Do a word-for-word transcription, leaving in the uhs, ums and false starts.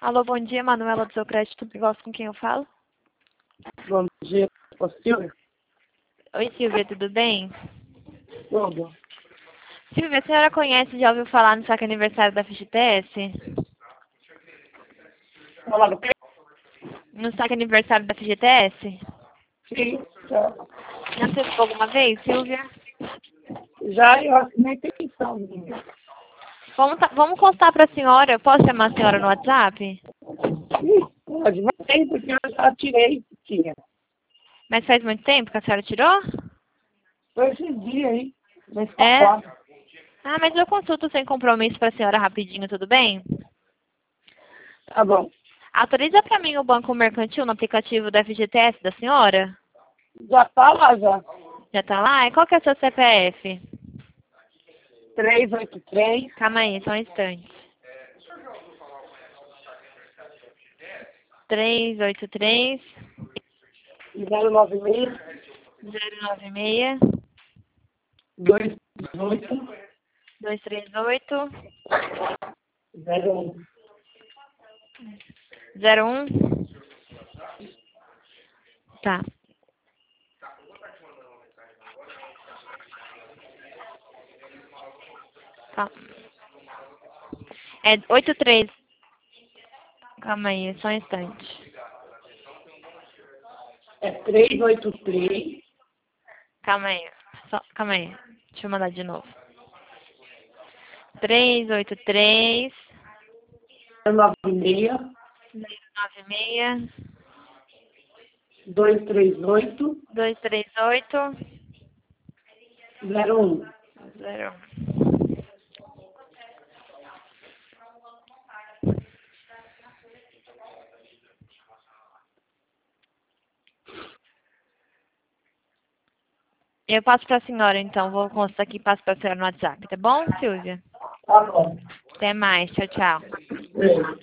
Alô, bom dia, Manuela do seu crédito negócio, com quem eu falo? Bom dia, ô Silvia. Oi, Silvia, tudo bem? Tudo. Silvia, a senhora conhece, já ouviu falar no saque aniversário da F G T S? Falar do quê? No saque aniversário da F G T S? Sim, já. Já teve alguma vez, Silvia? Já eu assinei petição minha. Vamos, tá- vamos constar para a senhora, eu posso chamar a senhora no WhatsApp? Ih, pode, mas tem porque eu já tirei, tinha. Mas faz muito tempo que a senhora tirou? Foi esses dias aí, mês É? passado. Ah, mas eu consulto sem compromisso para a senhora rapidinho, tudo bem? Tá bom. Autoriza para mim o banco mercantil no aplicativo da F G T S da senhora? Já tá lá já. Já tá lá? E qual que é o seu C P F? três oito três, Calma aí, só um instante. três oito três, zero nove seis, zero nove seis, dois oito, dois três oito, zero um. zero um. Tá. Tá. É oito três. Calma aí, só um instante. É três oito três, Calma aí. Só, calma aí. Deixa eu mandar de novo. três oito três, zero nove seis, zero nove seis, dois três oito, dois três oito, zero um. zero um. Eu passo para a senhora, então. Vou constar aqui e passo para a senhora no WhatsApp, tá bom, Silvia? Tá bom. Até mais. Tchau, tchau. Beijo.